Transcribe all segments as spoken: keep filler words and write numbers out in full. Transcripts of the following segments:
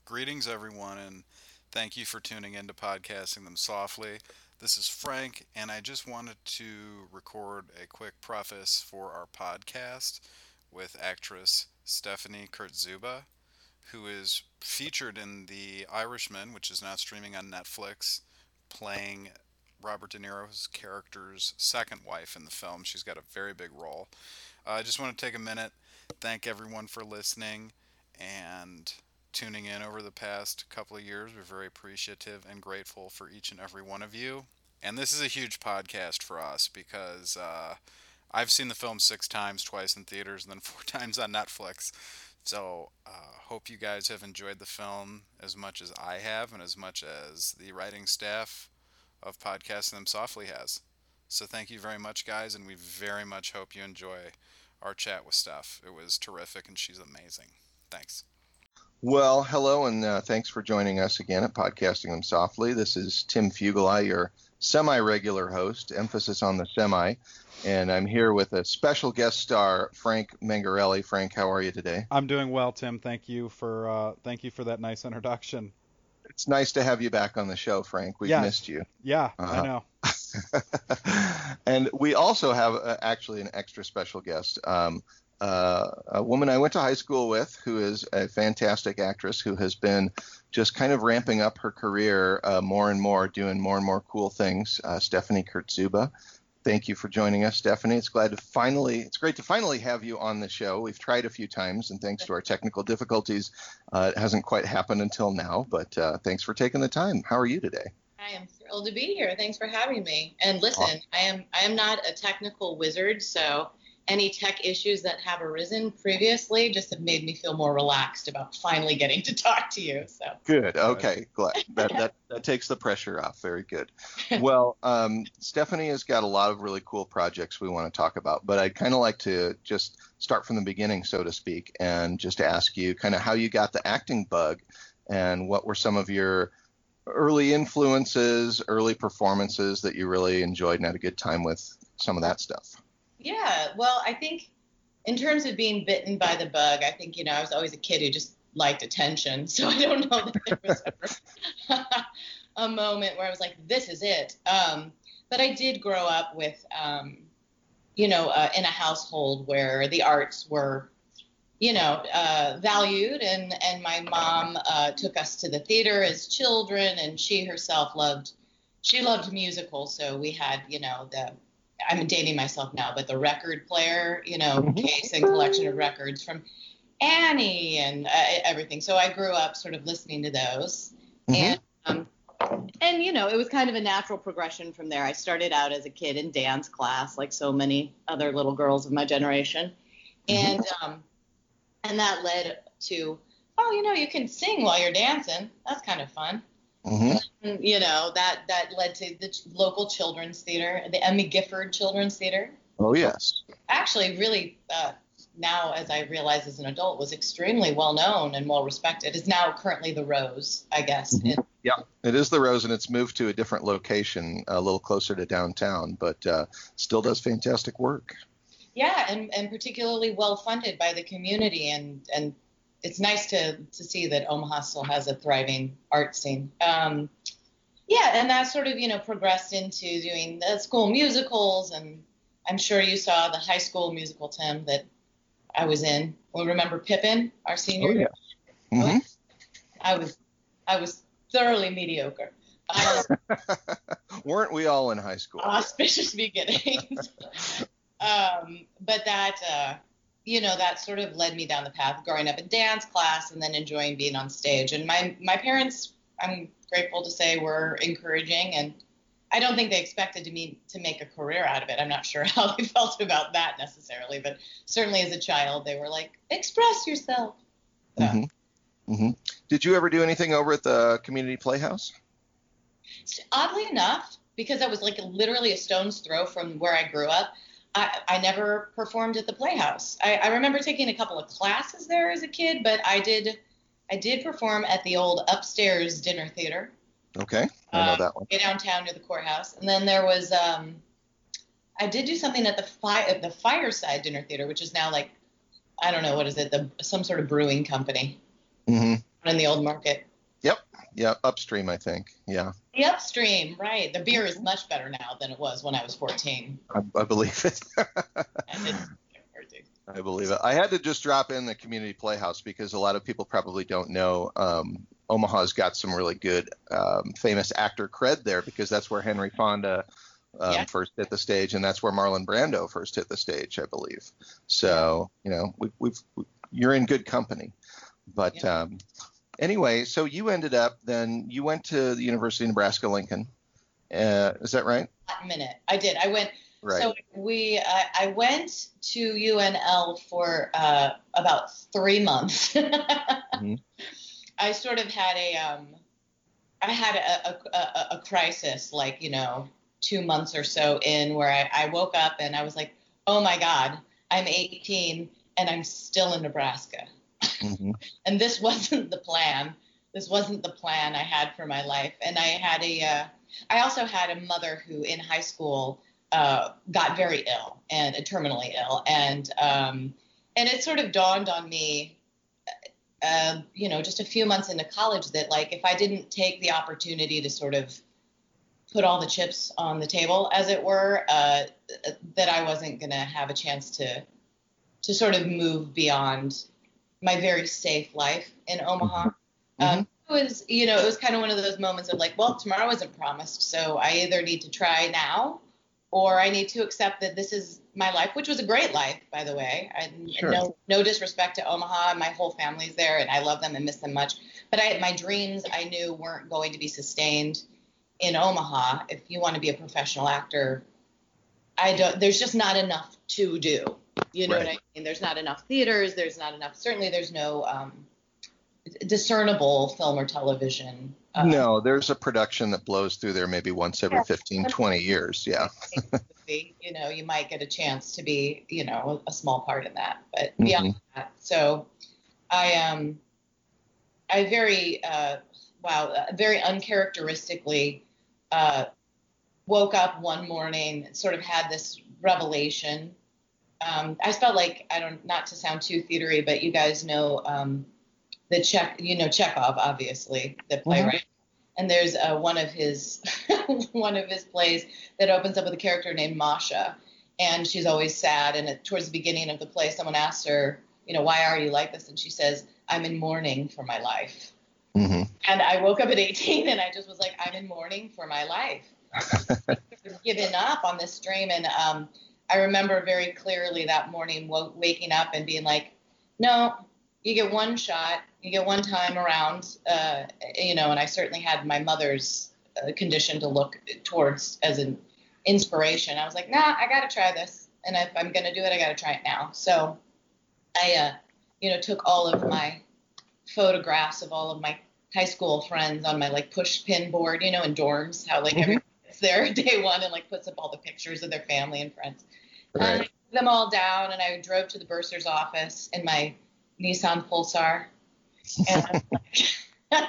Greetings, everyone, and thank you for tuning in to Podcasting Them Softly. This is Frank, and I just wanted to record a quick preface for our podcast with actress Stephanie Kurtzuba, who is featured in The Irishman, which is now streaming on Netflix, playing Robert De Niro's character's second wife in the film. She's got a very big role. Uh, I just want to take a minute, thank everyone for listening and tuning in over the past couple of years. We're very appreciative and grateful for each and every one of you. And this is a huge podcast for us because uh, I've seen the film six times, twice in theaters, and then four times on Netflix. So, uh, hope you guys have enjoyed the film as much as I have, and as much as the writing staff of Podcasting Them Softly has. So, thank you very much, guys, and we very much hope you enjoy our chat with Steph. It was terrific, and she's amazing. Thanks. Well, hello, and uh, thanks for joining us again at Podcasting Them Softly. This is Tim Fugeli, your semi-regular host, emphasis on the semi, and I'm here with a special guest star, Frank Mangarelli. Frank, how are you today? I'm doing well, Tim. Thank you for uh, thank you for that nice introduction. It's nice to have you back on the show, Frank. We've yeah. missed you. Yeah, uh-huh. I know. And we also have uh, actually an extra special guest, um, uh, a woman I went to high school with who is a fantastic actress who has been just kind of ramping up her career uh, more and more, doing more and more cool things, uh, Stephanie Kurtzuba. Thank you for joining us, Stephanie. It's glad to finally, it's great to finally have you on the show. We've tried a few times, and thanks to our technical difficulties, uh, it hasn't quite happened until now, but uh, thanks for taking the time. How are you today? I am thrilled to be here. Thanks for having me. And listen, Awesome. I am I am not a technical wizard, so any tech issues that have arisen previously just have made me feel more relaxed about finally getting to talk to you. So good. Okay, glad that that, that takes the pressure off. Very good. Well, um, Stephanie has got a lot of really cool projects we want to talk about, but I'd kind of like to just start from the beginning, so to speak, and just ask you kind of how you got the acting bug, and what were some of your early influences, early performances that you really enjoyed and had a good time with, some of that stuff. Yeah, well, I think in terms of being bitten by the bug, I think, you know, I was always a kid who just liked attention. So I don't know that there was ever a moment where I was like, this is it. Um, but I did grow up with, um, you know, uh, in a household where the arts were, you know, uh, valued. And, and my mom uh, took us to the theater as children, and she herself loved, she loved musicals. So we had, you know, the, I'm dating myself now, but the record player, you know, Mm-hmm. case and collection of records from Annie and uh, everything. So I grew up sort of listening to those. Mm-hmm. And, um, and, you know, it was kind of a natural progression from there. I started out as a kid in dance class, like so many other little girls of my generation. Mm-hmm. And, um, and that led to, oh, you know, you can sing while you're dancing. That's kind of fun. Mm-hmm. And, you know, that, that led to the ch- local children's theater, the Emmy Gifford Children's Theater. Oh, yes. Actually, really, uh, now as I realize as an adult, was extremely well known and well respected. It's now currently the Rose, I guess. Mm-hmm. in- Yeah, it is the Rose, and it's moved to a different location, a little closer to downtown, but uh, still does fantastic work. yeah, and, and particularly well funded by the community, and, and it's nice to, to see that Omaha still has a thriving art scene. Um, yeah, and that sort of, you know, progressed into doing the school musicals, and I'm sure you saw the high school musical, Tim, that I was in. We remember Pippin, our senior Oh, year? yeah. Mm-hmm. I was, I was thoroughly mediocre. Uh, Weren't we all in high school? auspicious beginnings. um, but that, uh, you know, that sort of led me down the path, growing up in dance class and then enjoying being on stage. And my, my parents, I'm grateful to say, were encouraging, and I don't think they expected to me to make a career out of it. I'm not sure how they felt about that necessarily, but certainly as a child, they were like, express yourself. So, Mm-hmm. Mm-hmm. Did you ever do anything over at the community playhouse? oddly enough, because I was like literally a stone's throw from where I grew up, I, I never performed at the Playhouse. I, I remember taking a couple of classes there as a kid, but I did I did perform at the old upstairs dinner theater. Okay, I know um, that one. downtown near the courthouse. And then there was um, I did do something at the fi- at the Fireside Dinner Theater, which is now like, I don't know, what is it, the some sort of brewing company. Mm-hmm. in the old market. Yep. Yeah. Upstream, I think. Yeah. The upstream, right. The beer is much better now than it was when I was fourteen. I, I believe it. And it's I believe it. I had to just drop in the community playhouse because a lot of people probably don't know. Um, Omaha's got some really good um, famous actor cred there because that's where Henry Fonda um, Yeah. first hit the stage, and that's where Marlon Brando first hit the stage, I believe. So, you know, we, we've we, you're in good company. But Yeah. um, anyway, so you ended up then you went to the University of Nebraska Lincoln. Uh, is that right? Hot minute. I did. I went. Right. So we, uh, I went to U N L for uh, about three months. mm-hmm. I sort of had a, um, I had a, a, a, a crisis, like, you know, two months or so in, where I, I woke up and I was like, oh my God, I'm eighteen and I'm still in Nebraska. Mm-hmm. And this wasn't the plan. This wasn't the plan I had for my life. And I had a, uh, I also had a mother who in high school uh, got very ill and uh, terminally ill. And, um, and it sort of dawned on me, uh, you know, just a few months into college that, like, if I didn't take the opportunity to sort of put all the chips on the table, as it were, uh, that I wasn't going to have a chance to, to sort of move beyond my very safe life in Omaha. Mm-hmm. Um, it was, you know, it was kind of one of those moments of like, well, tomorrow isn't promised, so I either need to try now or I need to accept that this is my life, which was a great life, by the way. I, Sure. no, no disrespect to Omaha. My whole family's there, and I love them and miss them much. But I, my dreams, I knew, weren't going to be sustained in Omaha. If you want to be a professional actor, I don't. There's just not enough to do. You know Right. what I mean? There's not enough theaters. There's not enough. Certainly, there's no um, discernible film or television. Uh, No, there's a production that blows through there maybe once every fifteen, twenty years. Yeah. You know, you might get a chance to be, you know, a small part in that. But beyond Mhm. that, so I um, I very uh, wow, uh, very uncharacteristically uh, woke up one morning and sort of had this revelation. Um, I felt like, I don't, not to sound too theatery, but you guys know um, the Czech, you know, Chekhov, obviously, the playwright. And there's uh, one of his one of his plays that opens up with a character named Masha, and she's always sad. And at, towards the beginning of the play, someone asks her, you know, why are you like this? And she says, I'm in mourning for my life. Mm-hmm. And I woke up at eighteen, and I just was like, I'm in mourning for my life. I've given up on this dream, and um, I remember very clearly that morning w- waking up and being like, no, you get one shot, you get one time around, uh, you know, and I certainly had my mother's uh, condition to look towards as an inspiration. I was like, nah, I got to try this. And if I'm going to do it, I got to try it now. So I, uh, you know, took all of my photographs of all of my high school friends on my like push pin board, you know, in dorms, how like Mhm. everybody gets there day one and like puts up all the pictures of their family and friends. And I Right. took them all down, and I drove to the bursar's office in my Nissan Pulsar. And I was like,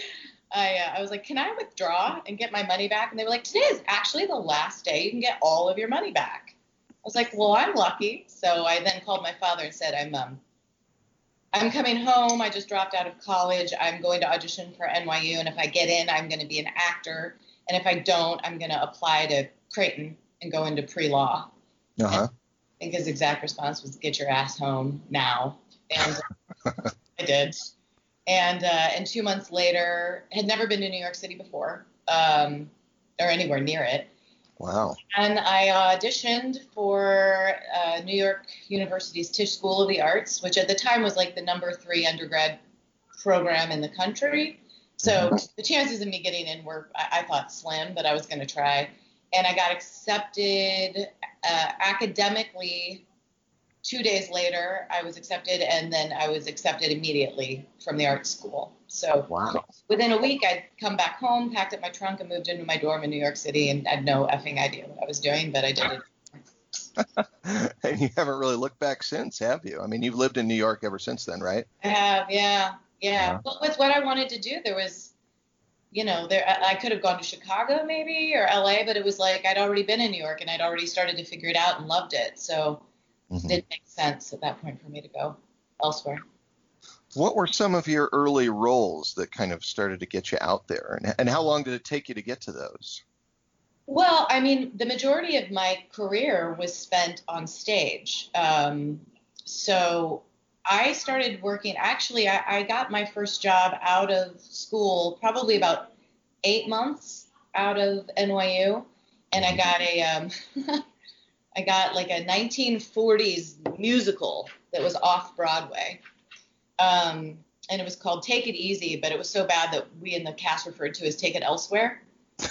I, uh, I was like, can I withdraw and get my money back? And they were like, today is actually the last day you can get all of your money back. I was like, well, I'm lucky. So I then called my father and said, I'm um, I'm coming home. I just dropped out of college. I'm going to audition for N Y U. And if I get in, I'm going to be an actor. And if I don't, I'm going to apply to Creighton and go into pre-law. Uh-huh. I think his exact response was, get your ass home now. And I did. And uh, and two months later, had never been to New York City before, um, or anywhere near it. Wow. And I auditioned for uh, New York University's Tisch School of the Arts, which at the time was like the number three undergrad program in the country. So the chances of me getting in were, I, I thought, slim, but I was going to try. And I got accepted uh, academically. Two days later, I was accepted, and then I was accepted immediately from the art school. So Wow. within a week, I'd come back home, packed up my trunk, and moved into my dorm in New York City, and I had no effing idea what I was doing, but I did it. And you haven't really looked back since, have you? I mean, you've lived in New York ever since then, right? I have, yeah, yeah. Yeah. But with what I wanted to do, there was, you know, there I I could have gone to Chicago maybe or L A, but it was like I'd already been in New York, and I'd already started to figure it out and loved it. So Mhm. it didn't make sense at that point for me to go elsewhere. What were some of your early roles that kind of started to get you out there, and, and how long did it take you to get to those? Well, I mean, the majority of my career was spent on stage. Um, so I started working, actually, I, I got my first job out of school probably about eight months out of N Y U. And I got a, um, I got like a nineteen forties musical that was off Broadway. Um, and it was called Take It Easy, but it was so bad that we in the cast referred to as Take It Elsewhere.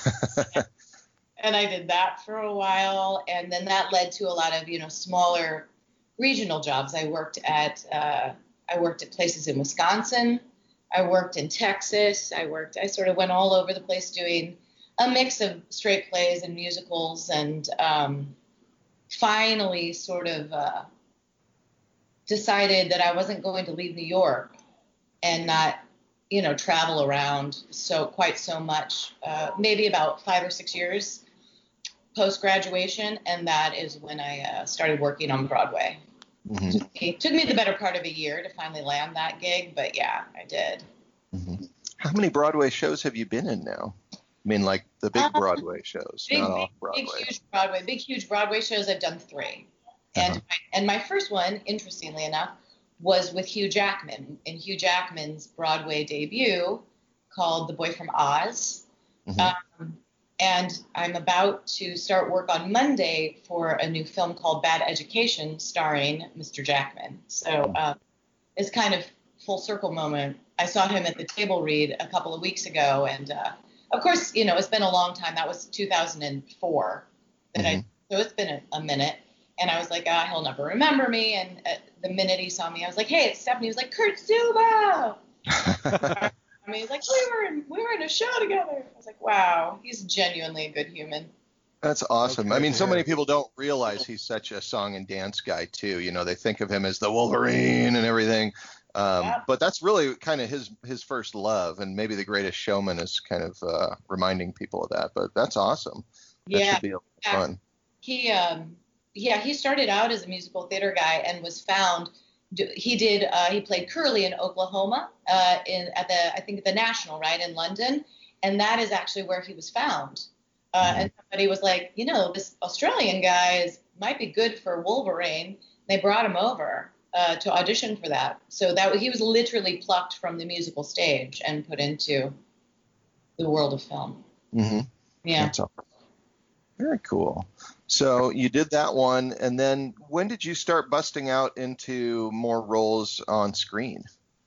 And I did that for a while, and then that led to a lot of, you know, smaller regional jobs. I worked at uh, I worked at places in Wisconsin. I worked in Texas. I worked. I sort of went all over the place doing a mix of straight plays and musicals, and um, finally sort of uh, decided that I wasn't going to leave New York and not, you know, travel around so quite so much. Uh, maybe about five or six years post-graduation, and that is when I uh, started working on Broadway. Mm-hmm. It took me the better part of a year to finally land that gig, but yeah, I did. Mm-hmm. How many Broadway shows have you been in now? I mean, like the big Um, Broadway shows, big, not big, off Broadway. Big, huge Broadway, big, huge Broadway shows. I've done three, and Uh-huh. my, and my first one, interestingly enough, was with Hugh Jackman in Hugh Jackman's Broadway debut called The Boy from Oz. Mm-hmm. Um, and I'm about to start work on Monday for a new film called Bad Education starring Mister Jackman. So uh, it's kind of full circle moment. I saw him at the table read a couple of weeks ago, and uh, of course, you know, it's been a long time. That was two thousand four that Mm-hmm. I, so it's been a, a minute. And I was like, ah, he'll never remember me. And uh, the minute he saw me, I was like, hey, it's Stephanie. He was like, Kurt Zuba. I mean, he's like, we were in, we were in a show together. I was like, wow, he's genuinely a good human. That's awesome. Okay, I mean, so yeah. many people don't realize he's such a song and dance guy too. You know, they think of him as the Wolverine and everything. Um, Yeah. But that's really kind of his his first love, and maybe The Greatest Showman is kind of uh, reminding people of that. But that's awesome. That Yeah, should be a lot of yeah. fun. He, um, yeah, he started out as a musical theater guy and was found. He did. Uh, he played Curly in Oklahoma, uh, in at the I think the National, right, in London, and that is actually where he was found. Uh, Mhm. And somebody was like, you know, this Australian guy is, might be good for Wolverine. They brought him over uh, to audition for that. So that he was literally plucked from the musical stage and put into the world of film. Mm-hmm. Yeah. That's awesome. Very cool. So you did that one, and then when did you start busting out into more roles on screen?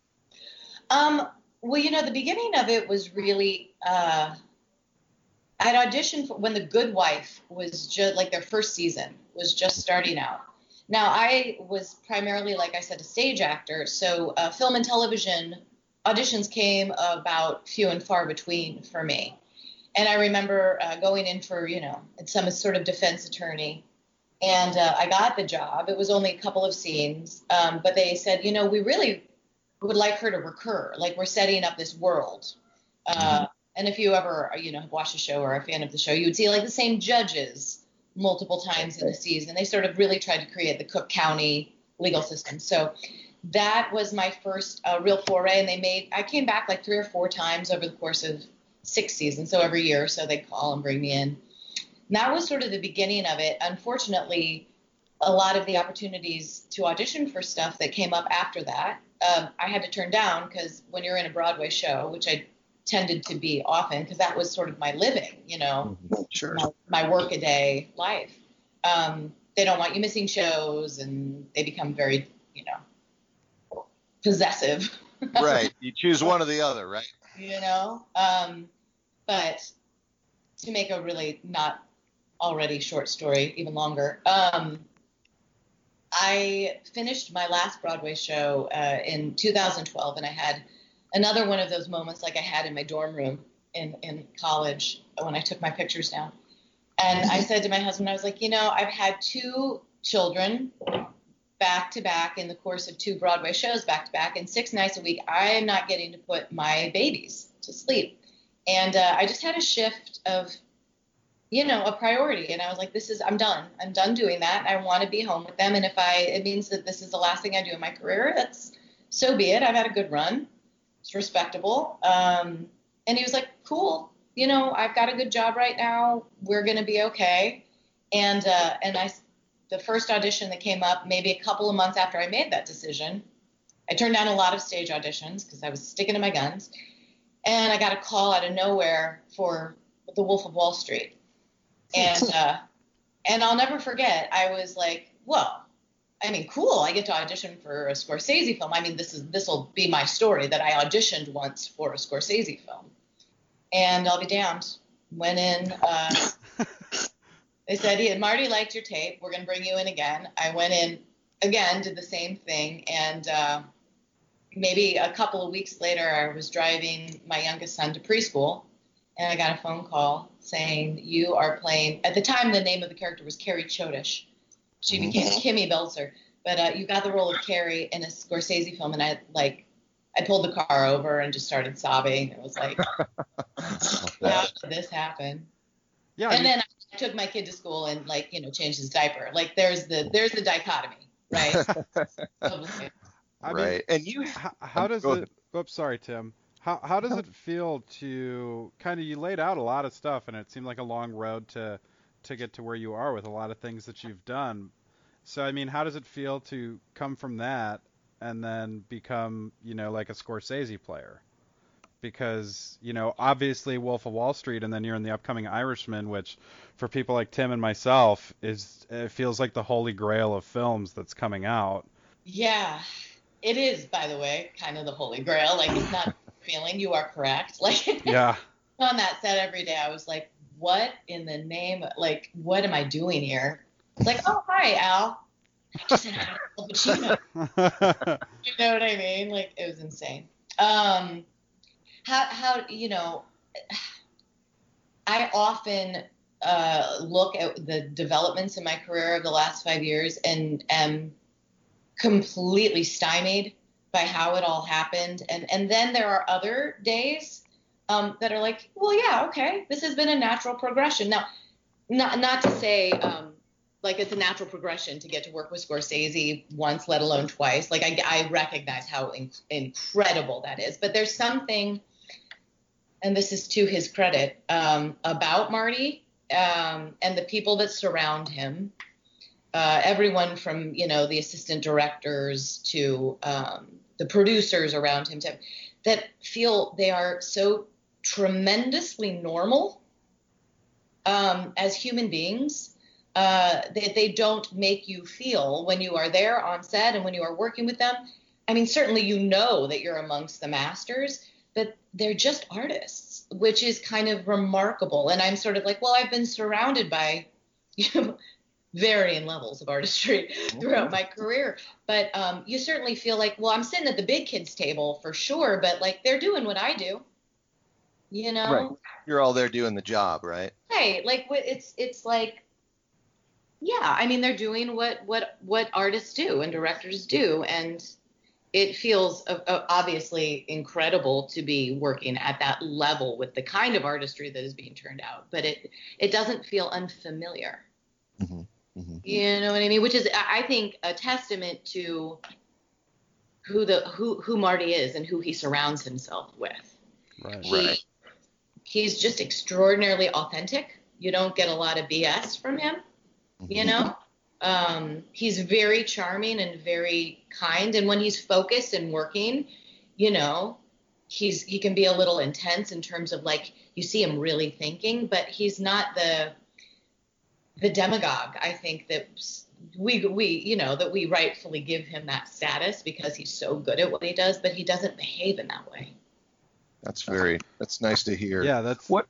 Um, well, you know, the beginning of it was really, uh, I'd auditioned for when The Good Wife was just like their first season was just starting out. Now, I was primarily, like I said, a stage actor. So uh, film and television auditions came about few and far between for me. And I remember uh, going in for, you know, some sort of defense attorney. And uh, I got the job. It was only a couple of scenes. Um, but they said, you know, we really would like her to recur. Like, we're setting up this world. Uh, and if you ever, you know, have watched the show or are a fan of the show, you would see, like, the same judges multiple times in the season. They sort of really tried to create the Cook County legal system. So that was my first uh, real foray. And they made, I came back like three or four times over the course of six seasons, so every year, so they'd call and bring me in. And that was sort of the beginning of it. Unfortunately, a lot of the opportunities to audition for stuff that came up after that, um, I had to turn down because when you're in a Broadway show, which I tended to be often, because that was sort of my living, you know, Sure. my, my work-a-day life, um, they don't want you missing shows, and they become very, you know, possessive. Right. You choose one or the other, right? You know, um, but to make a really not already short story even longer, um, I finished my last Broadway show uh, in two thousand twelve, and I had another one of those moments like I had in my dorm room in, in college when I took my pictures down. And I said to my husband, I was like, you know, I've had two children back to back in the course of two Broadway shows back to back, and six nights a week, I am not getting to put my babies to sleep. And uh, I just had a shift of, you know, a priority. And I was like, this is, I'm done. I'm done doing that. I want to be home with them. And if I, it means that this is the last thing I do in my career, that's, so be it. I've had a good run. It's respectable. Um, and he was like, cool. You know, I've got a good job right now. We're going to be okay. And, uh, and I, the first audition that came up, maybe a couple of months after I made that decision, I turned down a lot of stage auditions because I was sticking to my guns. And I got a call out of nowhere for The Wolf of Wall Street. And, uh, and I'll never forget, I was like, well, I mean, cool. I get to audition for a Scorsese film. I mean, this is, this will be my story that I auditioned once for a Scorsese film. And I'll be damned. Went in, uh, they said, yeah, Marty liked your tape. We're going to bring you in again. I went in again, did the same thing. And, uh, maybe a couple of weeks later, I was driving my youngest son to preschool, and I got a phone call saying, you are playing, at the time, the name of the character was Carrie Chotish. She became Kimmy Belzer. But uh, you got the role of Carrie in a Scorsese film, and I, like, I pulled the car over and just started sobbing. It was like, how did this happen? Yeah. And you- then I took my kid to school and, like, you know, changed his diaper. Like, there's the there's the dichotomy, right? Totally. I mean, right. And you, how, how Um, does go it? ahead. Oops, sorry, Tim. How how does it feel to kind of, you laid out a lot of stuff, and it seemed like a long road to to get to where you are with a lot of things that you've done. So I mean, how does it feel to come from that and then become, you know, like a Scorsese player? Because, you know, obviously Wolf of Wall Street, and then you're in the upcoming Irishman, which for people like Tim and myself is, it feels like the holy grail of films that's coming out. Yeah, it is, by the way, kind of the holy grail. Like, it's not feeling, you are correct. Like, Yeah. on that set every day, I was like, what in the name, like, what am I doing here? It's like, oh, hi, Al. I just said hi to Al Pacino. You know what I mean? Like, it was insane. Um, how, how, you know, I often uh, look at the developments in my career of the last five years and am completely stymied by how it all happened. And, and then there are other days um, that are like, well, yeah, okay, this has been a natural progression. Now, not, not to say, um, like, it's a natural progression to get to work with Scorsese once, let alone twice. Like, I, I recognize how in, incredible that is. But there's something, and this is to his credit, um, about Marty um, and the people that surround him, uh, everyone from, you know, the assistant directors to um, the producers around him, to, that feel they are so tremendously normal um, as human beings. Uh, they, they don't make you feel, when you are there on set and when you are working with them, I mean, certainly you know that you're amongst the masters, but they're just artists, which is kind of remarkable. And I'm sort of like, well, I've been surrounded by, you know, varying levels of artistry throughout my career. But um, you certainly feel like, well, I'm sitting at the big kids table for sure, but like, they're doing what I do, you know? Right. You're all there doing the job, right? Right. Like, wh- it's, it's like, yeah, I mean, they're doing what, what, what artists do and directors do. And it feels uh, uh, obviously incredible to be working at that level with the kind of artistry that is being turned out, but it, it doesn't feel unfamiliar. Mm-hmm. Mm-hmm. You know what I mean? Which is, I think, a testament to who the, who, who Marty is and who he surrounds himself with. Right. He, Right. He's just extraordinarily authentic. You don't get a lot of B S from him, you know? Um, he's very charming and very kind. And when he's focused and working, you know, he's, he can be a little intense in terms of, like, you see him really thinking, but he's not the, the demagogue. I think that we, we, you know, that we rightfully give him that status because he's so good at what he does, but he doesn't behave in that way. That's very, that's nice to hear. Yeah, that's What?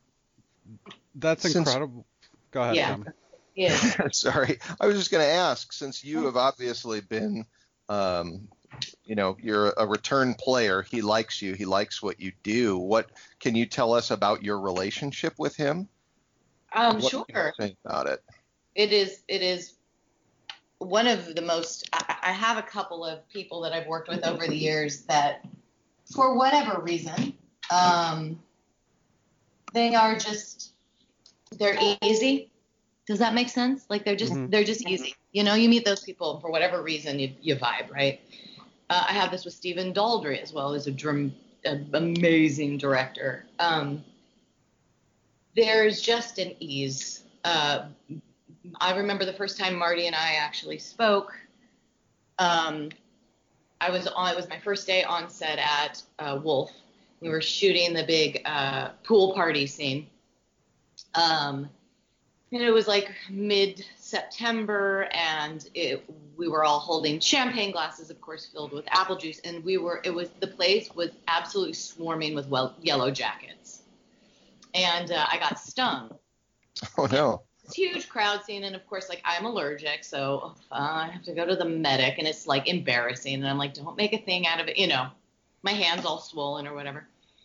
that's Since- incredible. Go ahead, Yeah. Tim. Yeah. Sorry. I was just going to ask, since you have obviously been, um, you know, you're a return player. He likes you. He likes what you do. What can you tell us about your relationship with him? Um, What sure. can you say about it? It is, it is one of the most, I, I have a couple of people that I've worked with over the years that, for whatever reason, um, they are just, they're easy. Does that make sense? Like, they're just, Mhm. they're just easy. You know, you meet those people for whatever reason, you, you vibe, right? Uh, I have this with Stephen Daldry as well, as a drum, an amazing director. Um, there's just an ease. Uh, I remember the first time Marty and I actually spoke. Um, I was on. It was my first day on set at uh, Wolf. We were shooting the big uh, pool party scene. Um, and it was like mid-September, and it, we were all holding champagne glasses, of course, filled with apple juice. And we were. It was the place was absolutely swarming with well, yellow jackets. And uh, I got stung. Oh no. Huge crowd scene, and of course, like, I'm allergic, so uh, I have to go to the medic, and it's like embarrassing, and I'm like, don't make a thing out of it, you know, my hand's all swollen or whatever.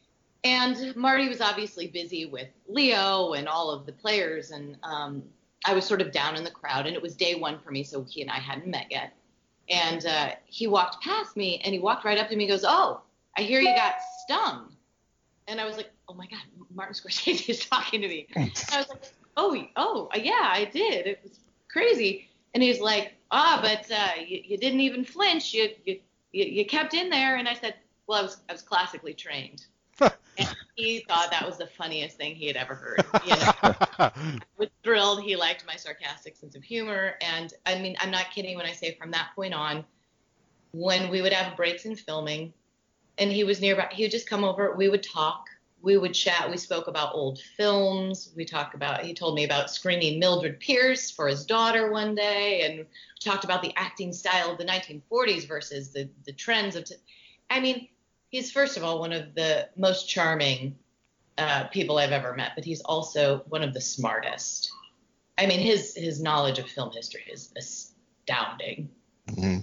And Marty was obviously busy with Leo and all of the players, and um, I was sort of down in the crowd, and it was day one for me, so he and I hadn't met yet. And uh, he walked past me, and he walked right up to me and goes, oh, I hear you got stung. And I was like, oh my God, Martin Scorsese is talking to me. And I was like, oh, oh, yeah, I did. It was crazy. And he's like, ah, but uh, you, you didn't even flinch. You, you you kept in there. And I said, well, I was I was classically trained. And he thought that was the funniest thing he had ever heard. You know, I was thrilled. He liked my sarcastic sense of humor. And I mean, I'm not kidding when I say from that point on, when we would have breaks in filming, and he was nearby, he would just come over. We would talk. We would chat. We spoke about old films. We talked about, he told me about screening Mildred Pierce for his daughter one day, and talked about the acting style of the nineteen forties versus the, the trends of, t- I mean, he's first of all one of the most charming uh, people I've ever met, but he's also one of the smartest. I mean, his, his knowledge of film history is astounding. Mm-hmm.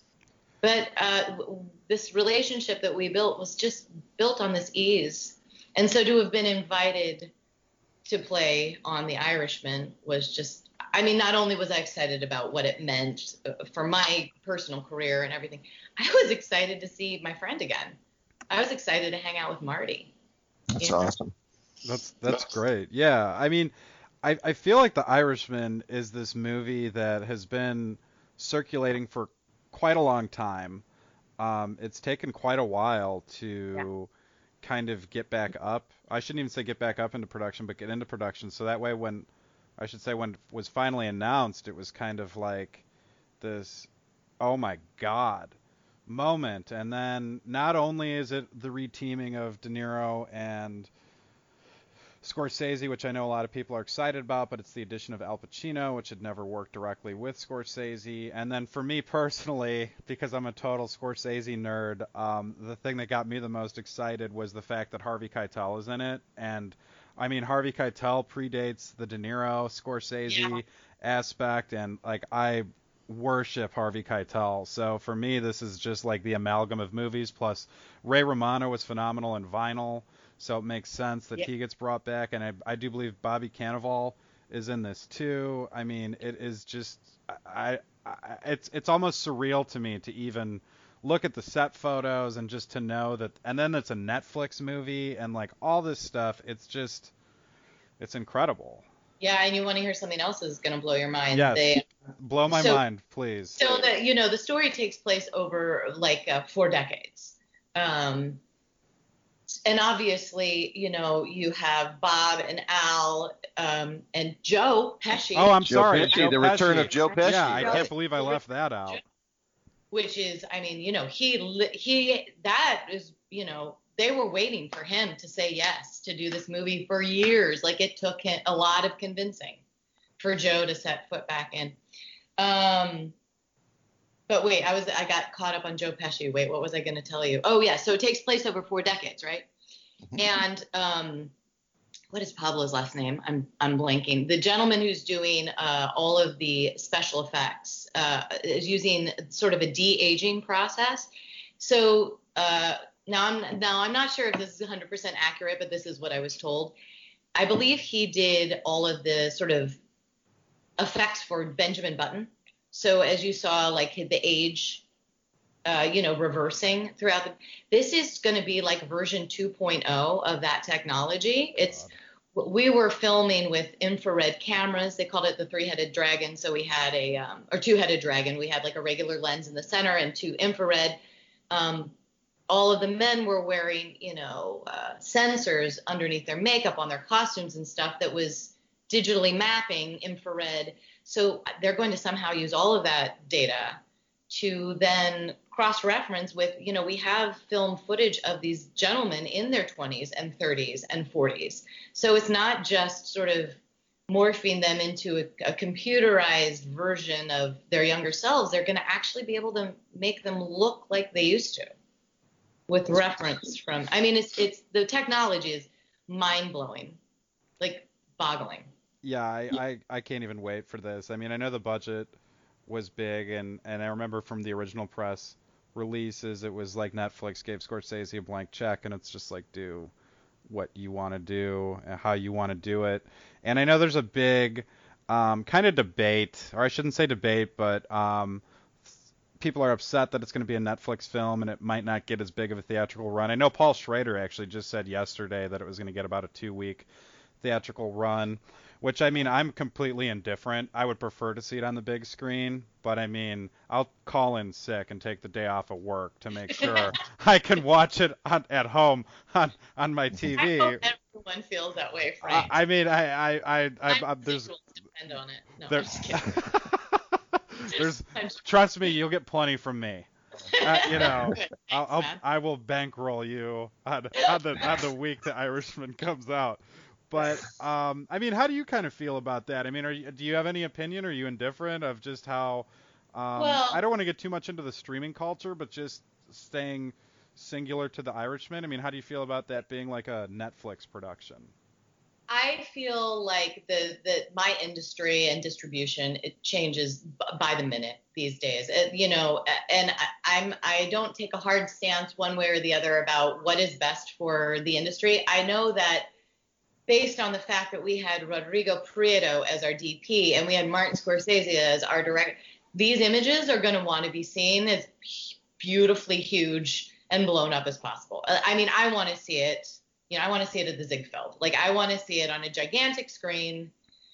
But uh, this relationship that we built was just built on this ease. And so to have been invited to play on The Irishman was just, I mean, not only was I excited about what it meant for my personal career and everything, I was excited to see my friend again. I was excited to hang out with Marty. That's you know? awesome. That's that's great. Yeah, I mean, I, I feel like The Irishman is this movie that has been circulating for quite a long time. Um, it's taken quite a while to... Yeah. kind of get back up. I shouldn't even say get back up into production, but get into production. So that way when, I should say when it was finally announced, it was kind of like this, oh my God, moment. And then not only is it the reteaming of De Niro and Scorsese, which I know a lot of people are excited about, but it's the addition of Al Pacino, which had never worked directly with Scorsese. And then for me personally, because I'm a total Scorsese nerd, um, the thing that got me the most excited was the fact that Harvey Keitel is in it. And I mean, Harvey Keitel predates the De Niro Scorsese yeah. aspect, and like I worship Harvey Keitel. So for me, this is just like the amalgam of movies. Plus, Ray Romano was phenomenal in Vinyl. So it makes sense that yeah. he gets brought back, and I, I do believe Bobby Cannavale is in this too. I mean, it is just, I, I, it's it's almost surreal to me to even look at the set photos and just to know that, and then it's a Netflix movie and like all this stuff. It's just, it's incredible. Yeah, and you want to hear something else that's going to blow your mind? Yes, they, blow my so, mind, please. So the you know the story takes place over like uh, four decades. Um, And obviously, you know, you have Bob and Al um, and Joe Pesci. Oh, I'm Joe sorry. Pesci, Joe the Pesci. return of Joe Pesci. Yeah, I right? can't believe I left that out. Which is, I mean, you know, he, he, that is, you know, they were waiting for him to say yes to do this movie for years. Like, it took him a lot of convincing for Joe to set foot back in. Um, But wait, I was I got caught up on Joe Pesci. Wait, what was I going to tell you? Oh, yeah. So it takes place over four decades, right? Mm-hmm. And um, what is Pablo's last name? I'm I'm blanking. The gentleman who's doing uh, all of the special effects uh, is using sort of a de-aging process. So uh, now I'm now I'm not sure if this is one hundred percent accurate, but this is what I was told. I believe he did all of the sort of effects for Benjamin Button. So as you saw, like the age, uh, you know, reversing throughout the, this is going to be like version two point oh of that technology. It's, God. We were filming with infrared cameras. They called it the three-headed dragon. So we had a, um, or two-headed dragon. We had like a regular lens in the center and two infrared. Um, all of the men were wearing, you know, uh, sensors underneath their makeup on their costumes and stuff that was digitally mapping infrared. So they're going to somehow use all of that data to then cross-reference with, you know, we have film footage of these gentlemen in their twenties and thirties and forties. So it's not just sort of morphing them into a, a computerized version of their younger selves. They're going to actually be able to make them look like they used to with reference from, I mean, it's, it's, the technology is mind-blowing, like boggling. Yeah, I, I, I can't even wait for this. I mean, I know the budget was big, and, and I remember from the original press releases, it was like Netflix gave Scorsese a blank check, and it's just like, do what you want to do, and how you want to do it. And I know there's a big um, kind of debate, or I shouldn't say debate, but um, people are upset that it's going to be a Netflix film and it might not get as big of a theatrical run. I know Paul Schrader actually just said yesterday that it was going to get about a two-week theatrical run, which, I mean, I'm completely indifferent. I would prefer to see it on the big screen, but I mean, I'll call in sick and take the day off of work to make sure I can watch it on, at home on on my T V. I hope everyone feels that way, Frank. I, I mean, I I I, I, I, I there's depend on it. No, there, I'm just kidding. there's trust me, you'll get plenty from me. Uh, you know, Thanks, I'll, I'll man. I will bankroll you on, on the on the week the Irishman comes out. But um, I mean, how do you kind of feel about that? I mean, are you, do you have any opinion? Are you indifferent of just how? Um, Well- I don't want to get too much into the streaming culture, but just staying singular to the Irishman. I mean, how do you feel about that being like a Netflix production? I feel like the, the my industry and distribution, it changes b- by the minute these days. It, you know, and I, I'm I don't take a hard stance one way or the other about what is best for the industry. I know that based on the fact that we had Rodrigo Prieto as our D P and we had Martin Scorsese as our director, these images are going to want to be seen as beautifully huge and blown up as possible. I mean, I want to see it. You know, I want to see it at the Ziegfeld. Like, I want to see it on a gigantic screen.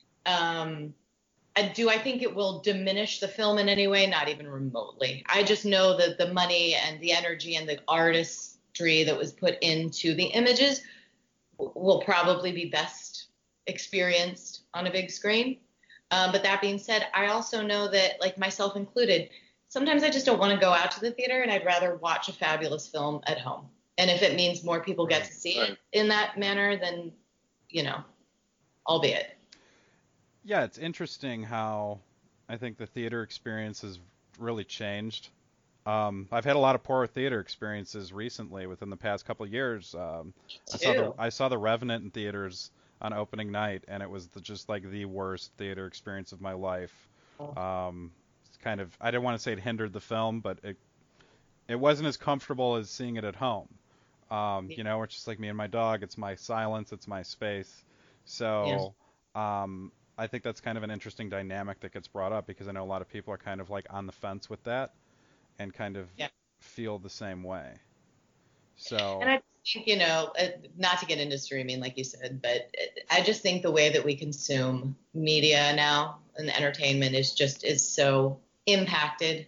Um, and do I think it will diminish the film in any way? Not even remotely. I just know that the money and the energy and the artistry that was put into the images will probably be best experienced on a big screen. Um, but that being said, I also know that, like myself included, sometimes I just don't want to go out to the theater, and I'd rather watch a fabulous film at home. And if it means more people get to see it in that manner, then, you know, albeit. Yeah, it's interesting how I think the theater experience has really changed. Um, I've had a lot of poor theater experiences recently within the past couple of years. Um, I saw the I saw The Revenant in theaters on opening night, and it was the, just like the worst theater experience of my life. Um, it's kind of, I didn't want to say it hindered the film, but it it wasn't as comfortable as seeing it at home. Um, you know, it's just like me and my dog. It's my silence. It's my space. So um, I think that's kind of an interesting dynamic that gets brought up, because I know a lot of people are kind of like on the fence with that and kind of Yeah. feel the same way. So. And I think, you know, uh, not to get into streaming, like you said, but I just think the way that we consume media now and entertainment is just is so impacted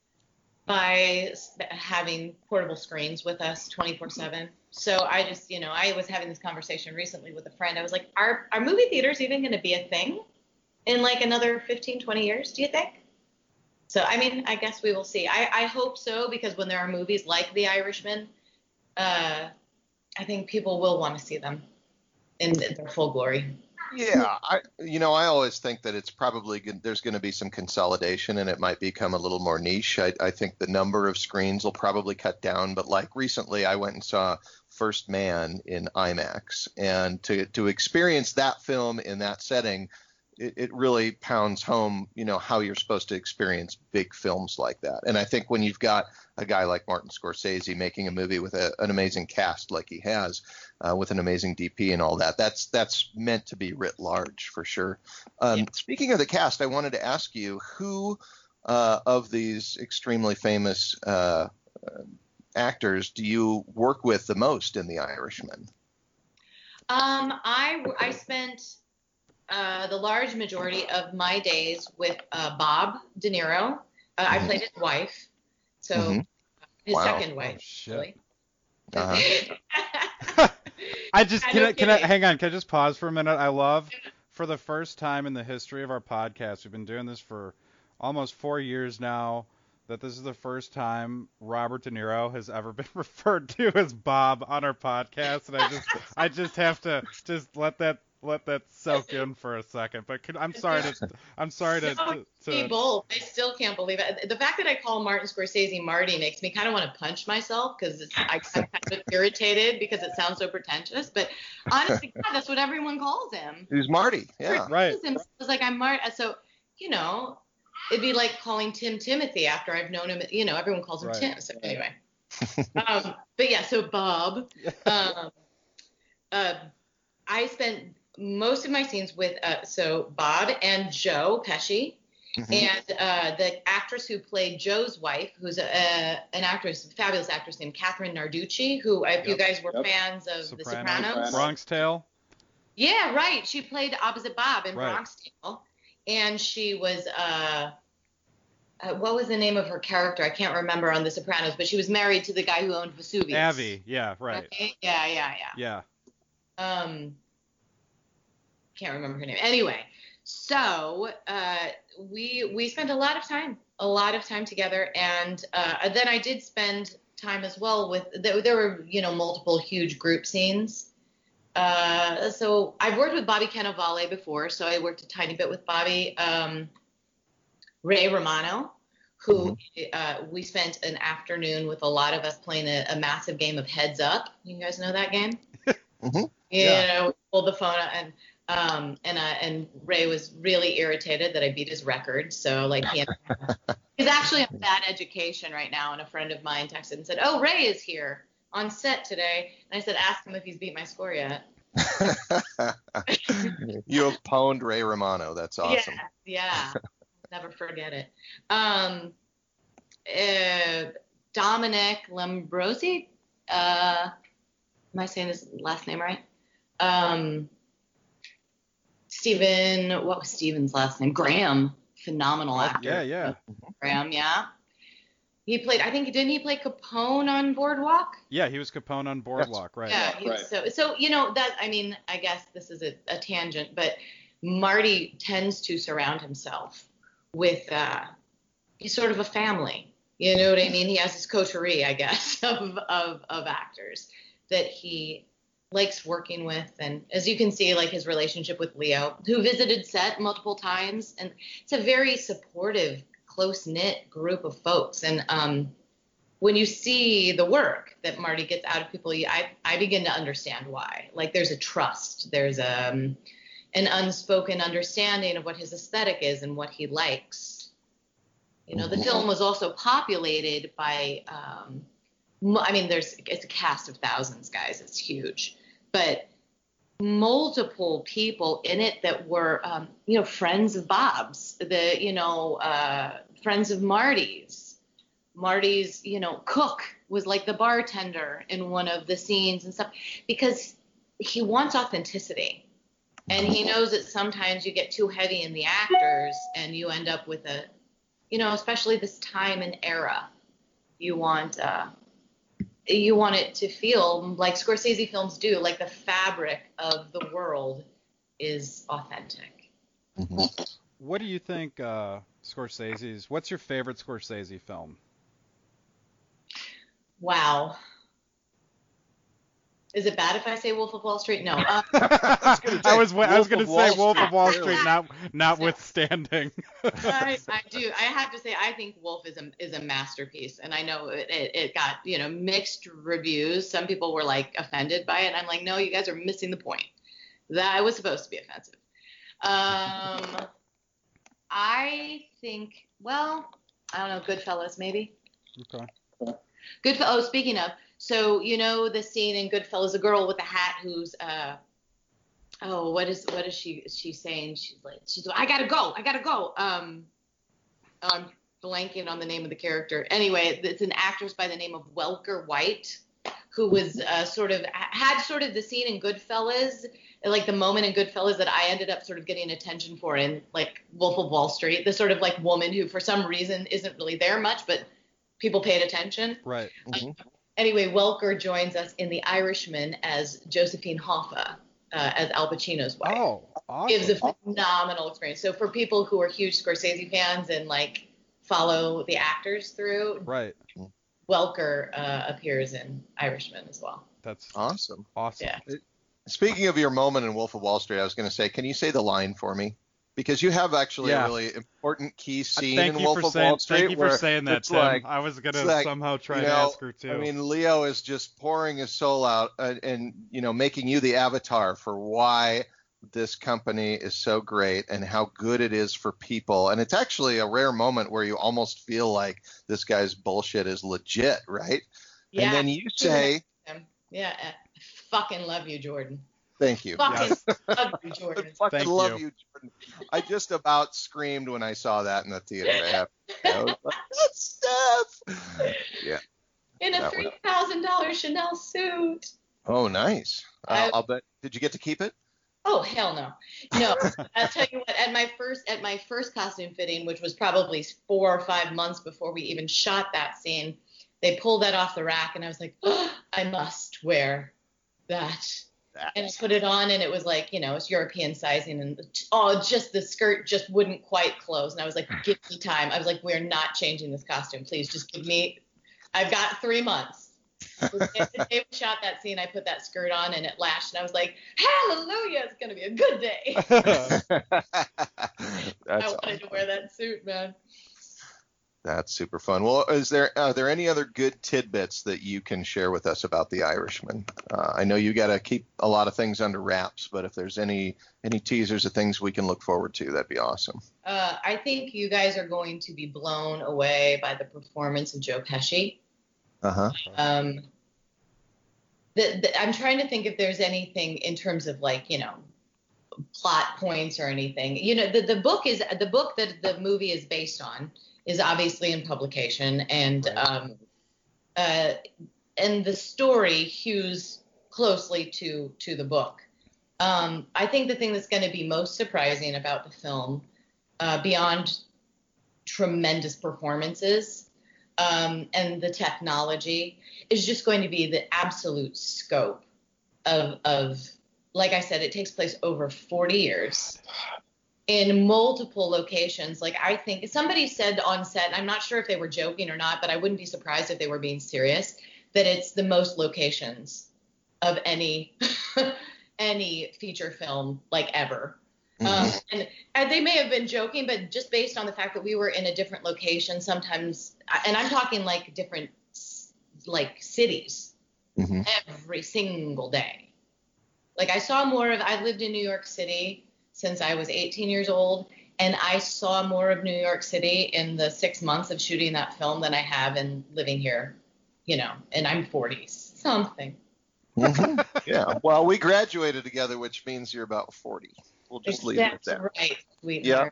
by having portable screens with us twenty-four seven. So I just, you know, I was having this conversation recently with a friend. I was like, are, are movie theaters even going to be a thing in like another fifteen, twenty years, do you think? So, I mean, I guess we will see. I, I hope so, because when there are movies like The Irishman, uh, I think people will want to see them in their full glory. Yeah, I, you know, I always think that it's probably good, there's going to be some consolidation and it might become a little more niche. I, I think the number of screens will probably cut down, but like recently I went and saw First Man in IMAX, and to to experience that film in that setting, it, it really pounds home, you know, how you're supposed to experience big films like that. And I think when you've got a guy like Martin Scorsese making a movie with a, an amazing cast like he has, uh, with an amazing D P and all that, that's that's meant to be writ large for sure. Um, Yeah. Speaking of the cast, I wanted to ask you, who uh, of these extremely famous uh, uh, actors do you work with the most in The Irishman? Um, I, I spent uh, the large majority of my days with uh, Bob De Niro. Uh, I played his wife. So Mhm. His Wow. second Oh wife. shit. Really. Uh-huh. I just I can know I, can I kidding. hang on? Can I just pause for a minute? I love for the first time in the history of our podcast, we've been doing this for almost four years now. That this is the first time Robert De Niro has ever been referred to as Bob on our podcast, and I just I just have to just let that let that soak in for a second. But can, I'm sorry to I'm sorry to, No, to, me to both. I still can't believe it. The fact that I call Martin Scorsese Marty makes me kind of want to punch myself because I'm kind of irritated because it sounds so pretentious. But honestly, God, that's what everyone calls him. He's Marty. Yeah. right. It's like I'm Marty. So, you know, it'd be like calling Tim Timothy after I've known him. You know, everyone calls him Right. Tim. So anyway. um, but yeah, so Bob. Um, uh, I spent most of my scenes with uh, so Bob and Joe Pesci. Mhm. And uh, the actress who played Joe's wife, who's a, a, an actress, fabulous actress named Catherine Narducci, who, if you Yep. guys were Yep. fans of The Sopranos. Bronx Tale. Yeah, right. She played opposite Bob in Right. Bronx Tale. And she was, uh, uh, what was the name of her character? I can't remember on The Sopranos, but she was married to the guy who owned Vesuvius. Avi. Yeah. Right. Yeah, yeah, yeah. Yeah. Um, can't remember her name. Anyway, so uh, we we spent a lot of time, a lot of time together, and uh, then I did spend time as well with. There, there were you know multiple huge group scenes. Uh, so I've worked with Bobby Cannavale before, so I worked a tiny bit with Bobby. Um, Ray Romano, who uh, we spent an afternoon with a lot of us playing a, a massive game of Heads Up. You guys know that game? Mhm. You Yeah. know, we pulled the phone out and um and uh, and Ray was really irritated that I beat his record. So like he he's actually on bad education right now, and a friend of mine texted and said, "Oh, Ray is here on set today." And I said, "Ask him if he's beat my score yet." You have pwned Ray Romano. That's awesome. Yeah, yeah. Never forget it. Um, uh, Dominic Lambrosi. Uh, am I saying his last name right? Um, Stephen. What was Stephen's last name? Graham. Phenomenal actor. Yeah. Yeah. Graham. Yeah. He played. I think didn't he play Capone on Boardwalk? Yeah. He was Capone on Boardwalk. Right. Yeah. he was- Right. So so you know that I mean I guess this is a, a tangent, but Marty tends to surround himself with uh, he's sort of a family. You know what I mean? He has his coterie, I guess, of, of of actors that he likes working with. And as you can see, like his relationship with Leo, who visited set multiple times. And it's a very supportive, close-knit group of folks. And um, when you see the work that Marty gets out of people, I, I begin to understand why. Like there's a trust. There's a, um, an unspoken understanding of what his aesthetic is and what he likes. You know, the film was also populated by, um, I mean, there's it's a cast of thousands, guys. It's huge, but multiple people in it that were, um, you know, friends of Bob's, the, you know, uh, friends of Marty's. Marty's, you know, cook was like the bartender in one of the scenes and stuff, because he wants authenticity. And he knows that sometimes you get too heavy in the actors and you end up with a, you know, especially this time and era, you want uh, you want it to feel like Scorsese films do, like the fabric of the world is authentic. Mhm. What do you think uh, Scorsese's? What's your favorite Scorsese film? Wow. Is it bad if I say Wolf of Wall Street? No. Uh, I was I was Wolf going to of say Wall Wolf of Street, Wall really. Street, not notwithstanding. I, I do. I have to say, I think Wolf is a is a masterpiece, and I know it, it, it got you know mixed reviews. Some people were like offended by it. And I'm like, no, you guys are missing the point. That was supposed to be offensive. Um, I think, well, I don't know, Goodfellas maybe. Okay. Good. Oh, speaking of, so you know the scene in Goodfellas, a girl with a hat who's uh oh what is what is she she's saying? She's like she's I gotta go, I gotta go. Um, I'm blanking on the name of the character. Anyway, it's an actress by the name of Welker White, who was uh, sort of had sort of the scene in Goodfellas, like the moment in Goodfellas that I ended up sort of getting attention for in like Wolf of Wall Street, the sort of like woman who for some reason isn't really there much, but people paid attention. Right. Mm-hmm. Uh, anyway, Welker joins us in The Irishman as Josephine Hoffa, uh, as Al Pacino's wife. Oh, awesome. It was a phenomenal experience. So for people who are huge Scorsese fans and like follow the actors through, right. Welker uh, appears in Irishman as well. That's Awesome. awesome. Yeah. It- Speaking of your moment in Wolf of Wall Street, I was going to say, can you say the line for me? Because you have actually Yeah. a really important key scene thank in you Wolf for of saying, Wall Street. Thank you for where saying that, it's Tim. like- I was gonna it's like, somehow try you to know, ask her too. I mean, Leo is just pouring his soul out uh, and, you know, making you the avatar for why this company is so great and how good it is for people. And it's actually a rare moment where you almost feel like this guy's bullshit is legit, right? Yeah. And then you say, yeah, I fucking love you, Jordan. thank you. Fucking Yes. love you, I Jordan. fucking Thank love you. you, Jordan. I just about screamed when I saw that in the theater. I have to say. I was like, that's Steph. Yeah. In a That three thousand dollars Chanel suit. Oh, nice. I- Uh, I'll bet. Did you get to keep it? Oh hell no, no. I'll tell you what. At my first, at my first costume fitting, which was probably four or five months before we even shot that scene, they pulled that off the rack, and I was like, oh, I must wear that. And I put it on, and it was like, you know, it's European sizing, and oh, just the skirt just wouldn't quite close. And I was like, give me time. I was like, we're not changing this costume, please. Just give me. I've got three months. The day we shot that scene, I put that skirt on, and it lashed, and I was like, hallelujah, it's gonna be a good day. That's I wanted to wear that suit, man. That's super fun. Well, is there are there any other good tidbits that you can share with us about The Irishman? Uh, I know you got to keep a lot of things under wraps, but if there's any any teasers of things we can look forward to, that'd be awesome. Uh, I think you guys are going to be blown away by the performance of Joe Pesci. Uh huh. Um, the, the, I'm trying to think if there's anything in terms of like, you know, plot points or anything. You know, the, the book is the book that the movie is based on is obviously in publication, and Right. um, uh, and the story hews closely to to the book. Um, I think the thing that's going to be most surprising about the film, uh, beyond tremendous performances um, and the technology, is just going to be the absolute scope of of. Like I said, it takes place over forty years. In multiple locations. Like I think somebody said on set, I'm not sure if they were joking or not, but I wouldn't be surprised if they were being serious, that it's the most locations of any any feature film like ever. Mhm. Um, and, and they may have been joking, but just based on the fact that we were in a different location sometimes, and I'm talking like different like cities Mm-hmm. every single day. Like I saw more of, I lived in New York City since I was eighteen years old, and I saw more of New York City in the six months of shooting that film than I have in living here, you know, and I'm forty something. Mm-hmm. Yeah. Well, we graduated together, which means you're about forty. We'll just leave it at That's that. right, sweetheart.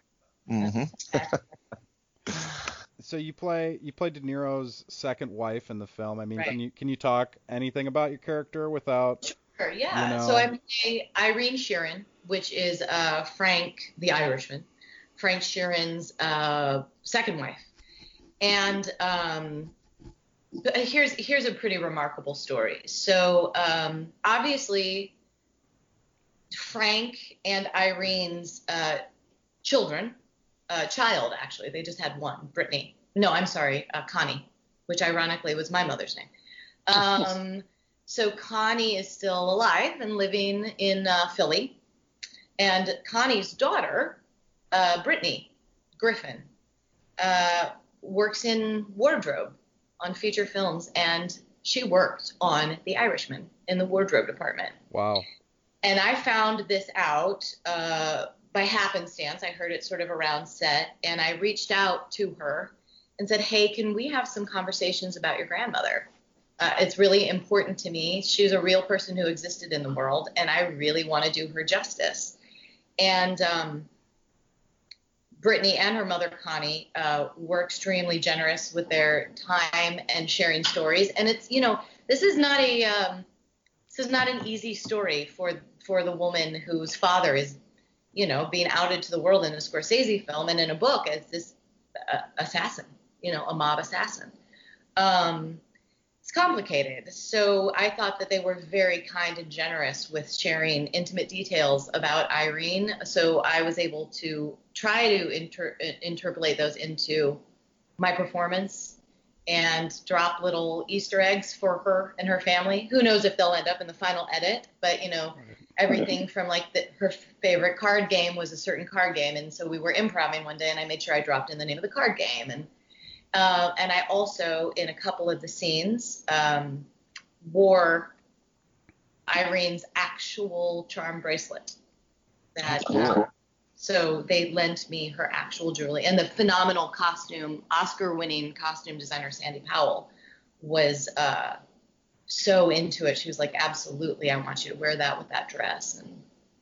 Mm-hmm. So you play you play De Niro's second wife in the film. I mean, Right. can you can you talk anything about your character without? Sure, yeah. You know. So I play Irene Sheeran, which is uh, Frank the Irishman, Frank Sheeran's uh, second wife. And um, but here's here's a pretty remarkable story. So um, obviously, Frank and Irene's uh, children, uh, child actually, they just had one, Brittany. No, I'm sorry, uh, Connie, which ironically was my mother's name. Um, so Connie is still alive and living in uh, Philly, and Connie's daughter, uh, Brittany Griffin, uh, works in wardrobe on feature films, and she worked on The Irishman in the wardrobe department. Wow. And I found this out uh, by happenstance. I heard it sort of around set, and I reached out to her and said, hey, can we have some conversations about your grandmother? Uh, it's really important to me. She's a real person who existed in the world, and I really want to do her justice. And um, Brittany and her mother, Connie, uh, were extremely generous with their time and sharing stories. And it's, you know, this is not a, um, this is not an easy story for for the woman whose father is, you know, being outed to the world in a Scorsese film and in a book as this uh, assassin, you know, a mob assassin. Um, it's complicated. So I thought that they were very kind and generous with sharing intimate details about Irene. So I was able to try to inter- interpolate those into my performance and drop little Easter eggs for her and her family. Who knows if they'll end up in the final edit, but you know, everything from like the, her favorite card game was a certain card game. And so we were improvising one day and I made sure I dropped in the name of the card game. And Uh, and I also, in a couple of the scenes, um, wore Irene's actual charm bracelet. That uh, so they lent me her actual jewelry, and the phenomenal costume, Oscar-winning costume designer Sandy Powell was uh, so into it. She was like, "Absolutely, I want you to wear that with that dress." And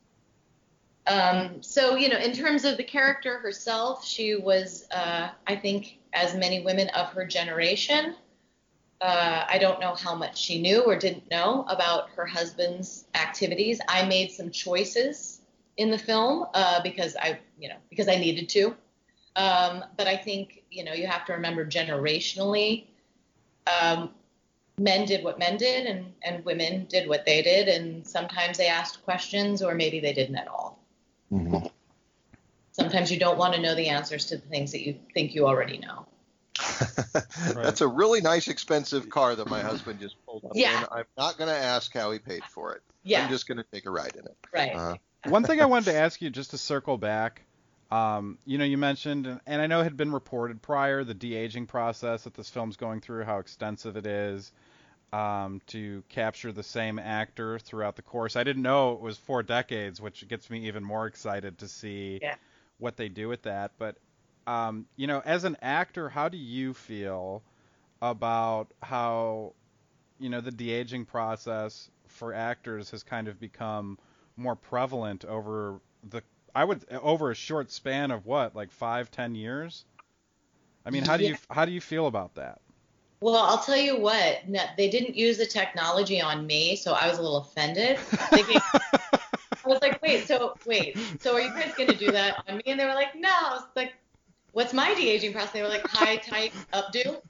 um, so, you know, in terms of the character herself, she was, uh, I think, as many women of her generation. Uh, I don't know how much she knew or didn't know about her husband's activities. I made some choices in the film uh, because I, you know, because I needed to. Um, but I think, you know, you have to remember generationally, um, men did what men did and, and women did what they did. And sometimes they asked questions or maybe they didn't at all. Mm-hmm. Sometimes you don't want to know the answers to the things that you think you already know. That's a really nice, expensive car that my husband just pulled up Yeah. in. I'm not going to ask how he paid for it. Yeah. I'm just going to take a ride in it. Right. Uh, One thing I wanted to ask you, just to circle back, um, you know, you mentioned, and, and I know it had been reported prior, the de-aging process that this film's going through, how extensive it is um, to capture the same actor throughout the course. I didn't know it was four decades, which gets me even more excited to see Yeah. what they do with that. But, um, you know, as an actor, how do you feel about how, you know, the de-aging process for actors has kind of become more prevalent over the, I would, over a short span of what, like five, ten years? I mean, how do Yeah. you, how do you feel about that? Well, I'll tell you what, no, they didn't use the technology on me, so I was a little offended. They gave, I was like, wait, so wait, so are you guys going to do that on me? And they were like, no. I was like, what's my de-aging process? They were like, high, tight, updo.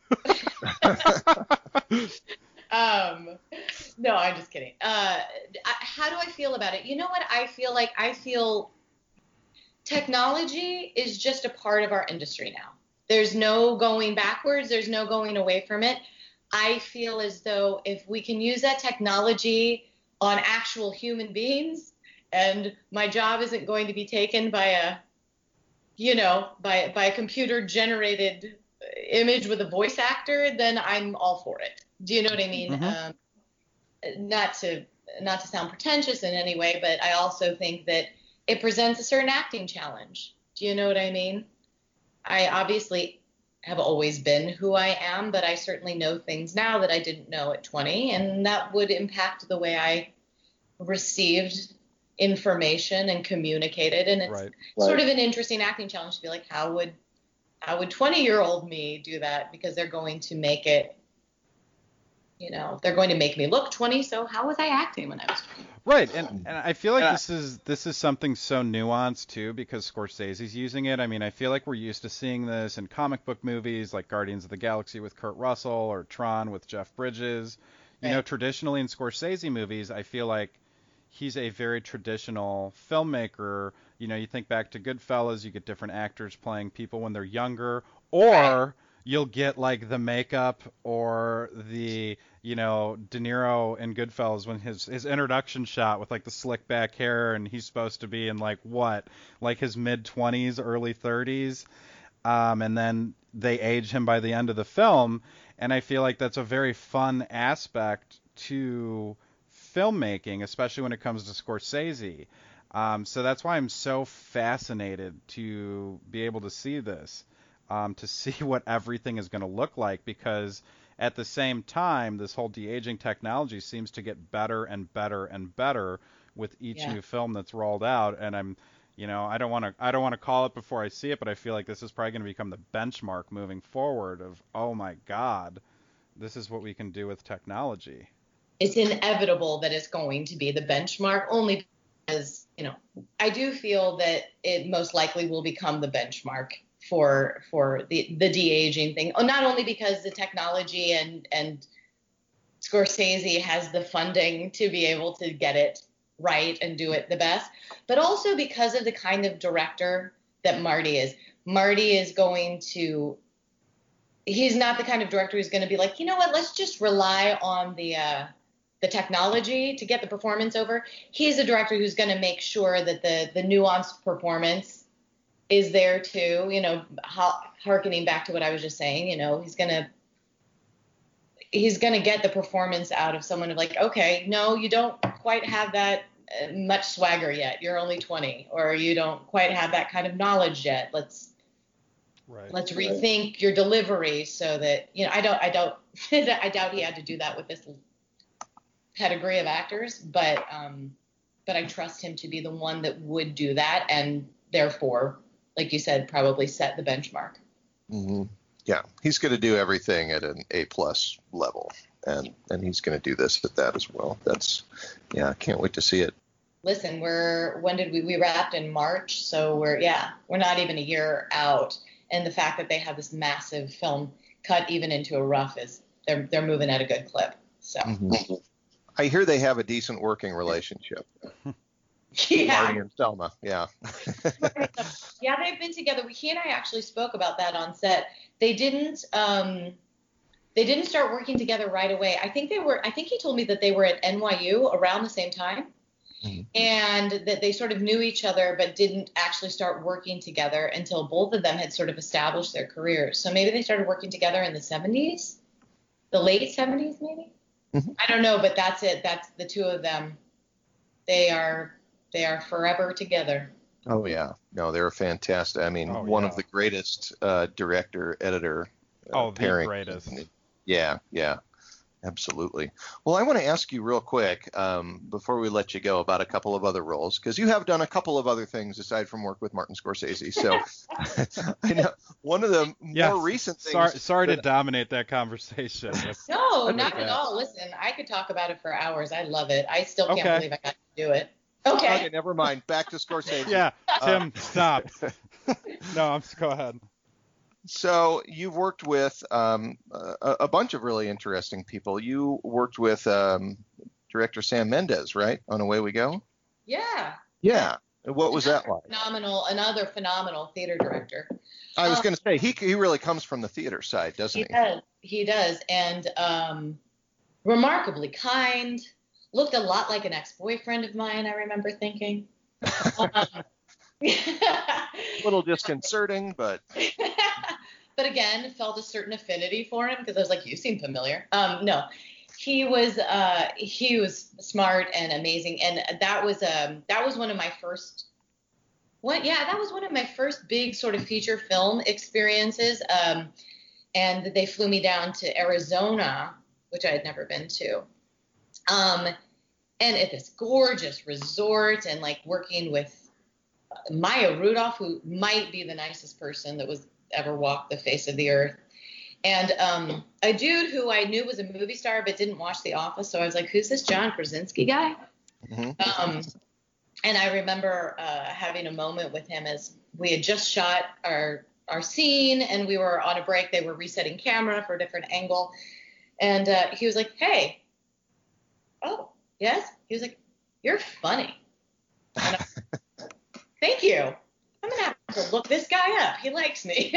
um, no, I'm just kidding. Uh, I, how do I feel about it? You know what? I feel like I feel technology is just a part of our industry now. There's no going backwards. There's no going away from it. I feel as though if we can use that technology on actual human beings, and my job isn't going to be taken by a, you know, by by a computer generated image with a voice actor, then I'm all for it. Do you know what I mean? Mm-hmm. Um, not to not to sound pretentious in any way, but I also think that it presents a certain acting challenge. Do you know what I mean? I obviously have always been who I am, but I certainly know things now that I didn't know at twenty, and that would impact the way I received information and communicated. And it's Right. sort of an interesting acting challenge to be like, how would how would twenty-year-old me do that? Because they're going to make it, you know, they're going to make me look twenty. So how was I acting when I was twenty? Right, and and I feel like Yeah. this is this is something so nuanced too because Scorsese's using it. I mean, I feel like we're used to seeing this in comic book movies like Guardians of the Galaxy with Kurt Russell or Tron with Jeff Bridges. You know, Right. traditionally in Scorsese movies, I feel like he's a very traditional filmmaker. You know, you think back to Goodfellas, you get different actors playing people when they're younger, or Right. you'll get like the makeup or the, you know, De Niro in Goodfellas when his his introduction shot with like the slick back hair and he's supposed to be in like what, like his mid twenties, early thirties, um, and then they age him by the end of the film, and I feel like that's a very fun aspect to filmmaking, especially when it comes to Scorsese. Um, so that's why I'm so fascinated to be able to see this, um, to see what everything is going to look like, because at the same time, this whole de-aging technology seems to get better and better and better with each Yeah. new film that's rolled out. And I'm, you know, I don't want to, I don't want to call it before I see it, but I feel like this is probably going to become the benchmark moving forward of, oh my God, this is what we can do with technology. It's inevitable that it's going to be the benchmark, only because, you know, I do feel that it most likely will become the benchmark for for the the de-aging thing. Oh, not only because the technology and and Scorsese has the funding to be able to get it right and do it the best, but also because of the kind of director that Marty is. Marty is going to, he's not the kind of director who's going to be like, you know what, let's just rely on the uh, the technology to get the performance over. He's a director who's going to make sure that the the nuanced performance is there too. You know, ha- harkening back to what I was just saying, you know, he's going to he's going to get the performance out of someone of like, okay, no, you don't quite have that uh, much swagger yet. You're only twenty, or you don't quite have that kind of knowledge yet. Let's Right. let's rethink your delivery so that, you know, I don't, I don't, I doubt he had to do that with this pedigree of actors, but, um, but I trust him to be the one that would do that, and therefore, like you said, probably set the benchmark. Mm-hmm. Yeah, he's going to do everything at an A plus level, and and he's going to do this at that as well. That's, yeah, I can't wait to see it. Listen, we're, when did we, we wrapped in March, so we're, yeah, we're not even a year out, and the fact that they have this massive film cut even into a rough is, they're they're moving at a good clip. So. Mm-hmm. I hear they have a decent working relationship. Yeah. Marty and Selma, yeah. Yeah, they've been together. He and I actually spoke about that on set. They didn't um they didn't start working together right away. I think they were I think he told me that they were at N Y U around the same time. Mm-hmm. And that they sort of knew each other but didn't actually start working together until both of them had sort of established their careers. So maybe they started working together in the seventies, the late seventies maybe. Mm-hmm. I don't know, but that's it. That's the two of them. They are They are forever together. Oh, yeah. No, they're fantastic. I mean, oh, one yeah. of the greatest uh, director-editor uh, oh, pairing. the greatest. Yeah, yeah, absolutely. Well, I want to ask you real quick, um, before we let you go, about a couple of other roles, because you have done a couple of other things aside from work with Martin Scorsese. So I know one of the yes. more recent things. Sorry, sorry that, to dominate that conversation. No, not at all. Listen, I could talk about it for hours. I love it. I still can't okay. believe I got to do it. Okay. Okay, never mind. Back to Scorsese. Yeah, Tim, uh, stop. No, I'm just go ahead. So you've worked with um, a, a bunch of really interesting people. You worked with um, director Sam Mendes, right, on Away We Go? Yeah. Yeah. What was another that like? Phenomenal, another phenomenal theater director. I was um, going to say he he really comes from the theater side, doesn't he? He does. He does, and um, remarkably kind. Looked a lot like an ex-boyfriend of mine, I remember thinking. Um, a little disconcerting, but but again, felt a certain affinity for him because I was like, you seem familiar. Um, no, he was uh, he was smart and amazing, and that was um that was one of my first. What? Yeah, that was one of my first big sort of feature film experiences. Um, and they flew me down to Arizona, which I had never been to. Um, and at this gorgeous resort, and like working with Maya Rudolph, who might be the nicest person that was ever walked the face of the earth. And um, a dude who I knew was a movie star but didn't watch The Office. So I was like, who's this John Krasinski guy? Mm-hmm. Um, and I remember uh, having a moment with him as we had just shot our, our scene and we were on a break. They were resetting camera for a different angle. And uh, he was like, hey, oh, yes? He was like, you're funny. And I, thank you. I'm going to have to look this guy up. He likes me.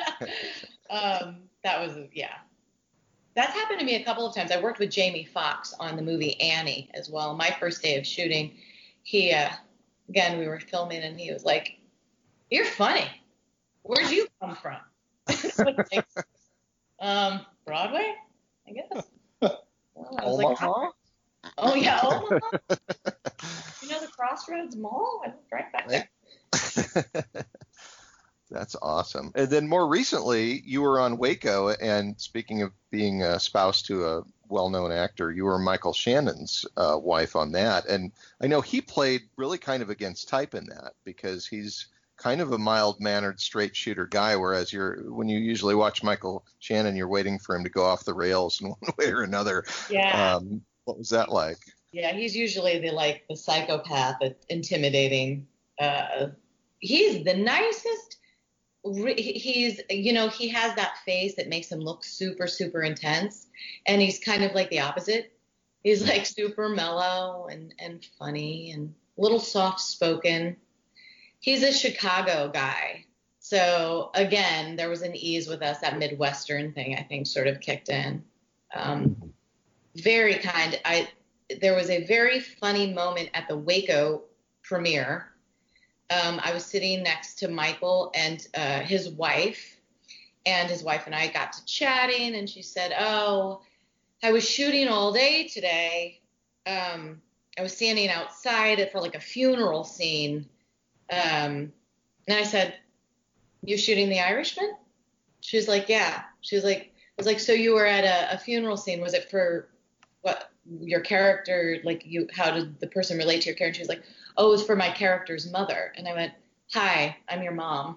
um, that was, yeah. That's happened to me a couple of times. I worked with Jamie Foxx on the movie Annie as well. My first day of shooting, he, uh, again, we were filming and he was like, you're funny. Where'd you come from? like, um, Broadway, I guess. Well, I was Omaha? like, oh, yeah, Omaha. You know the Crossroads Mall? I lived right back there. That's awesome. And then more recently, you were on Waco, and speaking of being a spouse to a well-known actor, you were Michael Shannon's uh, wife on that. And I know he played really kind of against type in that because he's kind of a mild-mannered, straight-shooter guy, whereas you're when you usually watch Michael Shannon, you're waiting for him to go off the rails in one way or another. Yeah. Um, what was that like? Yeah, he's usually the like the psychopath, intimidating. Uh, he's the nicest re- he- he's, you know, he has that face that makes him look super, super intense. And he's kind of like the opposite. He's like super mellow and, and funny and a little soft spoken. He's a Chicago guy. So again, there was an ease with us. That Midwestern thing, I think, sort of kicked in. Um, very kind. I there was a very funny moment at the Waco premiere. Um, I was sitting next to Michael and uh, his wife, and his wife and I got to chatting, and she said, "Oh, I was shooting all day today. Um, I was standing outside for like a funeral scene." Um, and I said, "You're shooting The Irishman?" She was like, "Yeah." She was like, "I was like, so you were at a, a funeral scene. Was it for what your character? Like, you? How did the person relate to your character?" She was like, "Oh, it was for my character's mother." And I went, "Hi, I'm your mom."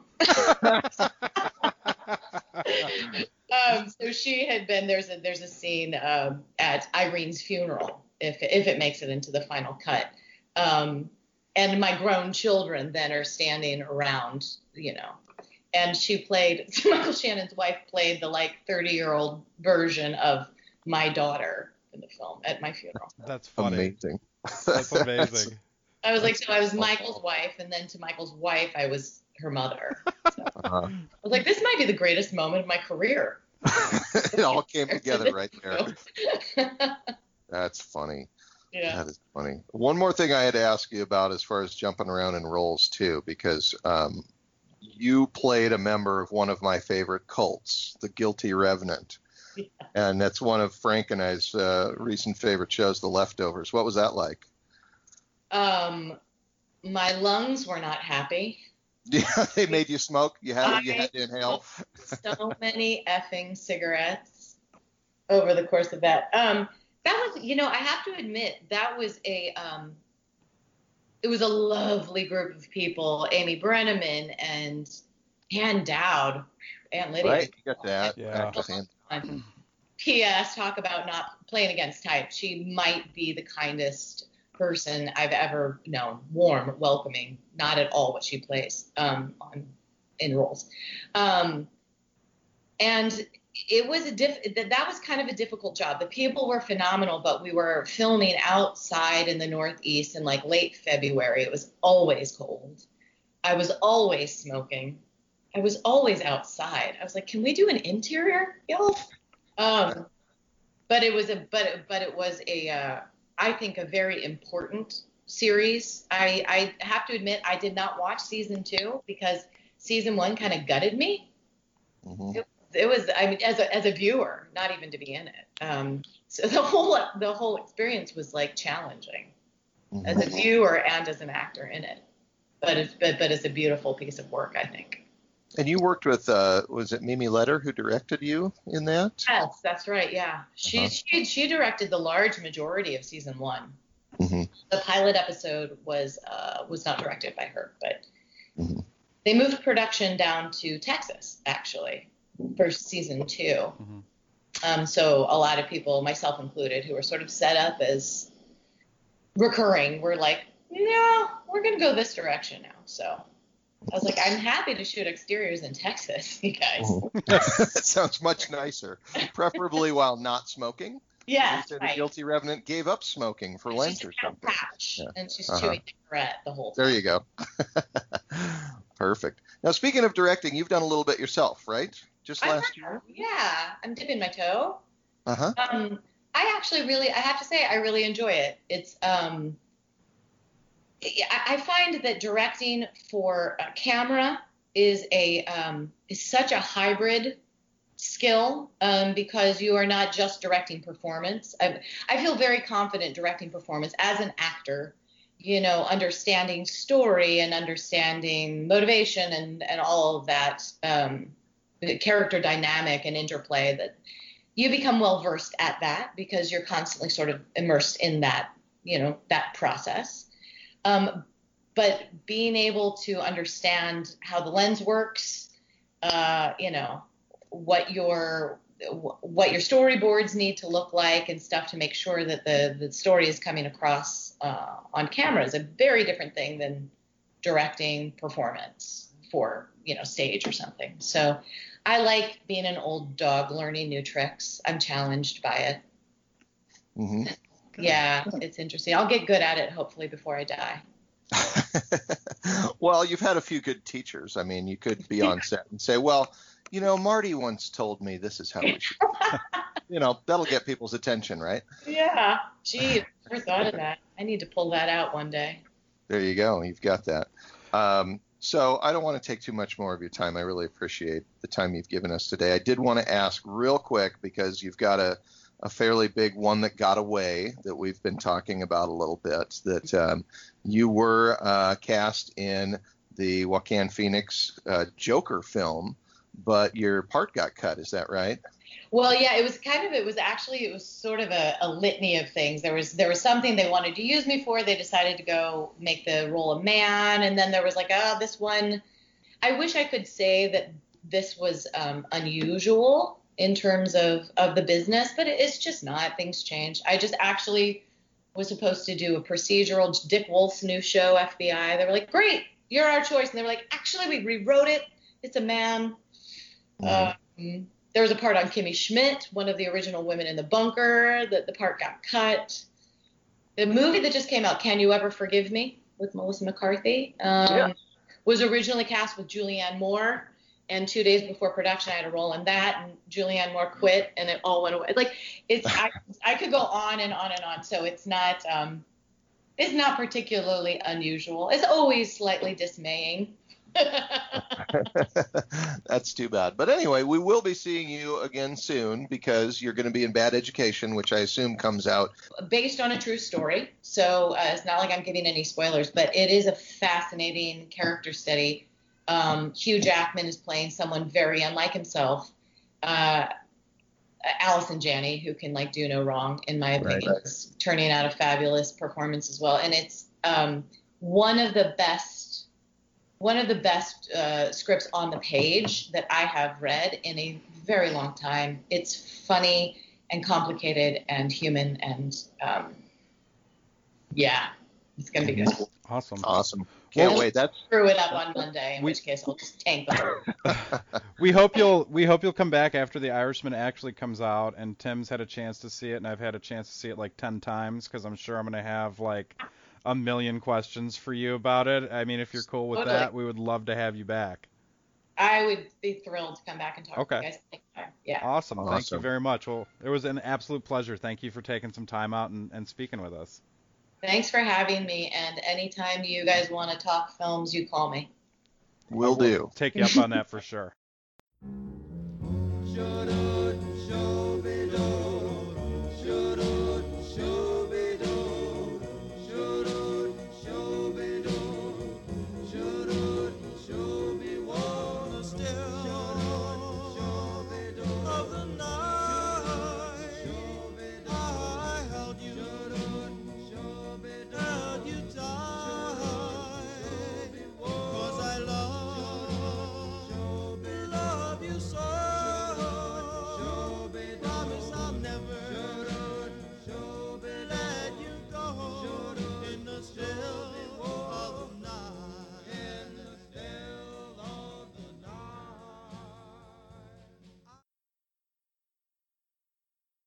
um, so she had been there's a there's a scene um, at Irene's funeral, if if it makes it into the final cut. Um, and my grown children then are standing around, you know. And she played, Michael Shannon's wife played the like thirty year old version of my daughter in the film at my funeral. That's funny. Amazing. That's amazing. I was like, so I was Michael's wife, and then to Michael's wife, I was her mother. So Uh, I was like, this might be the greatest moment of my career. it all came together right there. That's funny. Yeah. That is funny. One more thing I had to ask you about as far as jumping around in roles too, because um, you played a member of one of my favorite cults, the Guilty Revenant. Yeah. And that's one of Frank and I's uh, recent favorite shows, The Leftovers. What was that like? Um, my lungs were not happy. Yeah, they made you smoke. You had you had to inhale. So many effing cigarettes over the course of that. Um, that was, you know, I have to admit that was a, um, it was a lovely group of people. Amy Brenneman and Ann Dowd, Aunt Lydia. Right, you got that. Yeah. And P S Talk about not playing against type. She might be the kindest person I've ever known. Warm, welcoming, not at all what she plays um, on in roles. Um, and it was a diff that, that was kind of a difficult job. The people were phenomenal, but we were filming outside in the Northeast in like late February. It was always cold. I was always smoking. I was always outside. I was like, can we do an interior, y'all? Um, but it was a but but it was a uh, I think a very important series. I I have to admit I did not watch season two because season one kind of gutted me. Mm-hmm. It, it was I mean as a as a viewer, not even to be in it. Um, so the whole the whole experience was like challenging mm-hmm. as a viewer and as an actor in it. But it's but but it's a beautiful piece of work, I think. And you worked with, uh, was it Mimi Leder who directed you in that? Yes, that's right. Yeah, she uh-huh. she she directed the large majority of season one. Mm-hmm. The pilot episode was uh, was not directed by her, but mm-hmm. they moved production down to Texas actually for season two. Mm-hmm. Um, so a lot of people, myself included, who were sort of set up as recurring, were like, no, we're gonna go this direction now. So. I was like, I'm happy to shoot exteriors in Texas, you guys. That sounds much nicer, preferably while not smoking. Yeah, you said right. The Guilty Revenant gave up smoking for Lent or something. Patch, yeah. And she's uh-huh. chewing a cigarette the whole time. There you go. Perfect. Now, speaking of directing, you've done a little bit yourself, right? Just I last have, year? Yeah, I'm dipping my toe. Uh-huh. Um, I actually really, I have to say, I really enjoy it. It's, um, I find that directing for a camera is a um, is such a hybrid skill um, because you are not just directing performance. I, I feel very confident directing performance as an actor, you know, understanding story and understanding motivation and, and all of that um, character dynamic and interplay, that you become well versed at that because you're constantly sort of immersed in that, you know, that process. Um, but being able to understand how the lens works, uh, you know, what your what your storyboards need to look like and stuff to make sure that the, the story is coming across uh, on camera is a very different thing than directing performance for, you know, stage or something. So I like being an old dog learning new tricks. I'm challenged by it. Mm-hmm. Yeah, it's interesting. I'll get good at it hopefully before I die. Well, you've had a few good teachers. I mean, you could be on set and say, well, you know, Marty once told me this is how we should. You know, that'll get people's attention, right? Yeah. Gee, I never thought of that. I need to pull that out one day. There you go. You've got that. Um, so I don't want to take too much more of your time. I really appreciate the time you've given us today. I did want to ask real quick, because you've got a, a fairly big one that got away that we've been talking about a little bit, that um, you were uh, cast in the Joaquin Phoenix uh, Joker film, but your part got cut. Is that right? Well, yeah, it was kind of, it was actually, it was sort of a, a litany of things. There was, there was something they wanted to use me for. They decided to go make the role of man. And then there was like, oh, this one, I wish I could say that this was um, unusual in terms of, of the business, but it's just not. Things change. I just actually was supposed to do a procedural, Dick Wolf's new show, F B I. They were like, great, you're our choice. And they were like, actually, we rewrote it. It's a man. Mm-hmm. Um, There was a part on Kimmy Schmidt, one of the original women in the bunker, that the part got cut. The movie that just came out, Can You Ever Forgive Me, with Melissa McCarthy, um, yeah. was originally cast with Julianne Moore. And two days before production, I had a role in that, and Julianne Moore quit, and it all went away. Like, it's, I, I could go on and on and on. So it's not, um, it's not particularly unusual. It's always slightly dismaying. That's too bad. But anyway, we will be seeing you again soon, because you're going to be in Bad Education, which I assume comes out based on a true story. So uh, it's not like I'm giving any spoilers, but it is a fascinating character study. Um, Hugh Jackman is playing someone very unlike himself. Uh, Allison Janney, who can like do no wrong, in my opinion, right, right. is turning out a fabulous performance as well. And it's um, one of the best One of the best uh, scripts on the page that I have read in a very long time. It's funny and complicated and human, and um, yeah, it's gonna be good. Awesome. Awesome. Can't we'll wait. That's screw it up on Monday, in we, which case I'll just tank them. we hope you'll we hope you'll come back after The Irishman actually comes out, and Tim's had a chance to see it, and I've had a chance to see it like ten times, because I'm sure I'm gonna have like a million questions for you about it. I mean, if you're cool with totally. that, we would love to have you back. I would be thrilled to come back and talk okay. to you guys. Yeah. Awesome. awesome. Thank you very much. Well, it was an absolute pleasure. Thank you for taking some time out and, and speaking with us. Thanks for having me. And anytime you guys want to talk films, you call me. Will do. Take you up on that for sure. Shut up.